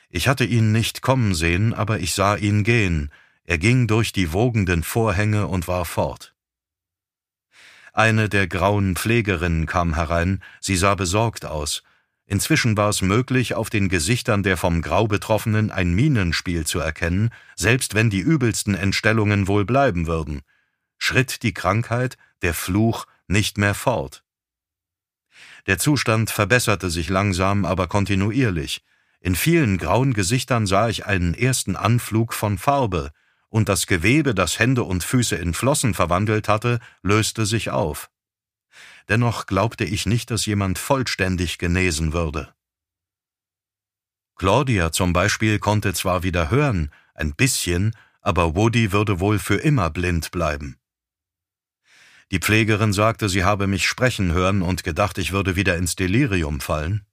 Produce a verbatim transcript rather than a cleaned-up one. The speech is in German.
Ich hatte ihn nicht kommen sehen, aber ich sah ihn gehen. Er ging durch die wogenden Vorhänge und war fort. Eine der grauen Pflegerinnen kam herein, sie sah besorgt aus. Inzwischen war es möglich, auf den Gesichtern der vom Grau Betroffenen ein Mienenspiel zu erkennen, selbst wenn die übelsten Entstellungen wohl bleiben würden. Schritt die Krankheit, der Fluch, nicht mehr fort. Der Zustand verbesserte sich langsam, aber kontinuierlich. In vielen grauen Gesichtern sah ich einen ersten Anflug von Farbe, und das Gewebe, das Hände und Füße in Flossen verwandelt hatte, löste sich auf. Dennoch glaubte ich nicht, dass jemand vollständig genesen würde. Claudia zum Beispiel konnte zwar wieder hören, ein bisschen, aber Woody würde wohl für immer blind bleiben. Die Pflegerin sagte, sie habe mich sprechen hören und gedacht, ich würde wieder ins Delirium fallen.